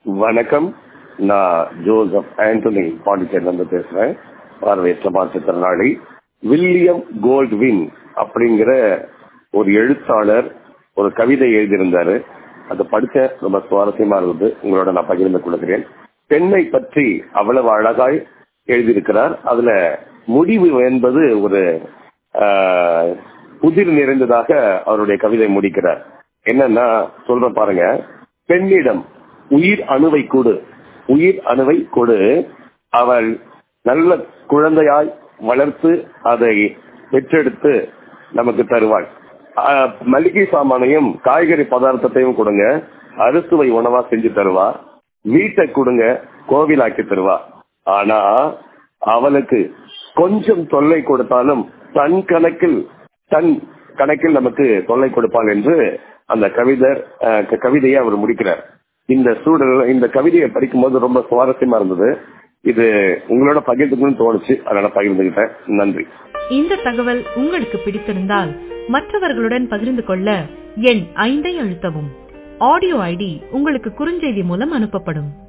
வணக்கம். நான் ஜோசப் ஆண்டனி பாண்டிச்சேரியிலிருந்து பேசுறேன். பார்வையற்ற மாற்றுத்திறனாளி. வில்லியம் கோல்ட்வின் அப்படிங்கிற ஒரு எழுத்தாளர் ஒரு கவிதை எழுதியிருந்தாரு. அதை படிச்ச ரொம்ப சுவாரஸ்யமா இருந்தது. உங்களோட நான் பகிர்ந்து கொள்கிறேன். பெண்ணை பற்றி அவ்வளவு அழகாய் எழுதியிருக்கிறார். அதுல முடிவு என்பது ஒரு புதிர் நிறைந்ததாக அவருடைய கவிதை முடிக்கிறார். என்னன்னா சொல்ற பாருங்க. பெண்ணிடம் உயிர் அணுவை கொடு, உயிர் அணுவை கொடு, அவள் நல்ல குழந்தையாய் வளர்த்து அதை பெற்றெடுத்து நமக்கு தருவாள். மளிகை சாமானையும் காய்கறி பதார்த்தத்தையும் கொடுங்க, அறுசுவை உணவா செஞ்சு தருவா. வீட்டை கொடுங்க, கோவிலாக்கி தருவா. ஆனா அவளுக்கு கொஞ்சம் தொல்லை கொடுத்தாலும் தன் கணக்கில் நமக்கு தொல்லை கொடுப்பாள் என்று அந்த கவிதையை அவர் முடிக்கிறார். இந்த கவிதையை படிக்கும் போது ரொம்ப சுவாரஸ்யமா இருந்தது. இது உங்களோட பகிர்ந்துக்கணும்னு தோணுச்சு, அதனால பகிர்ந்துகிட்டேன். நன்றி. இந்த தகவல் உங்களுக்கு பிடித்திருந்தால் மற்றவர்களுடன் பகிர்ந்து கொள்ள எண் 5 அழுத்தவும். ஆடியோ ஐடி உங்களுக்கு குறுஞ்செய்தி மூலம் அனுப்பப்படும்.